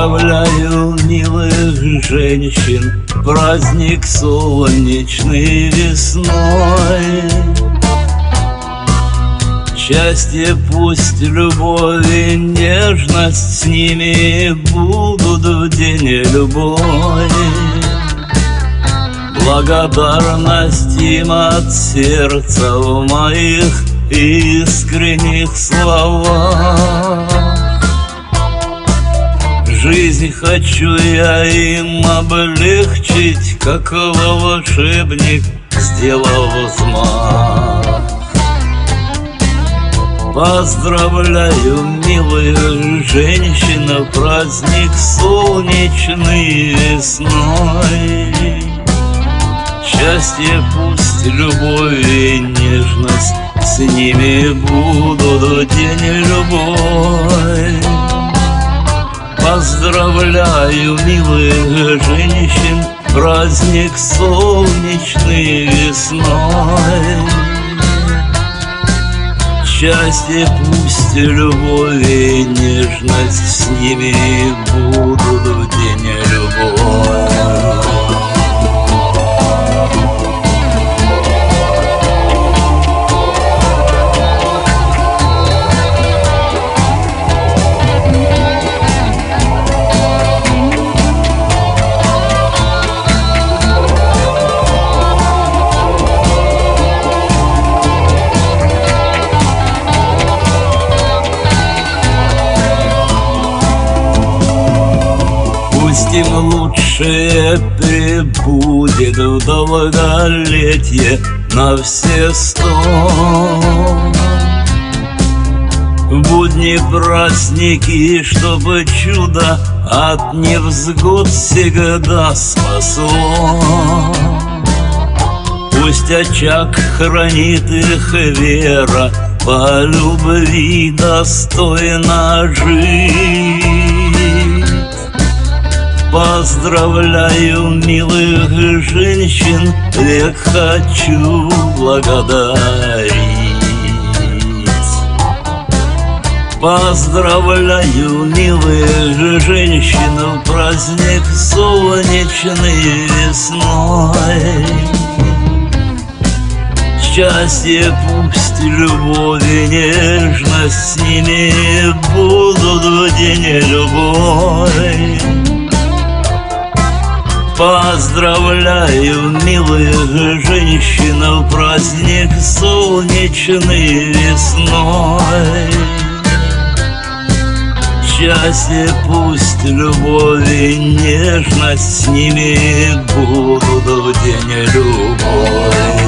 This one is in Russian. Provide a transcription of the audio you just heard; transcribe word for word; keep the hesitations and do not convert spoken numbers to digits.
Поздравляю милых женщин, праздник солнечный весной. Счастье, пусть любовь и нежность с ними будут в день любой. Благодарность им от сердца в моих искренних словах. Жизнь хочу я им облегчить, как волшебник сделал взмах. Поздравляю, милая женщина, праздник солнечный весной. Счастье, пусть любовь и нежность с ними будут в день любой. Поздравляю, милых женщин, праздник солнечный весной. Счастье, пусть любовь и нежность с ними будут в день любой. Пусть им лучшее пребудет в долголетие на все сто. Будни, праздники, чтобы чудо от невзгод всегда спасло. Пусть очаг хранит их вера, по любви достойно жить. Поздравляю милых женщин, век хочу благодарить. Поздравляю милых женщин, праздник солнечный весной. Счастье, пусть любовь и нежность с ними будут в день любой. Поздравляю милых женщин, праздник солнечный весной. Счастье, пусть любовь и нежность с ними будут в день любой.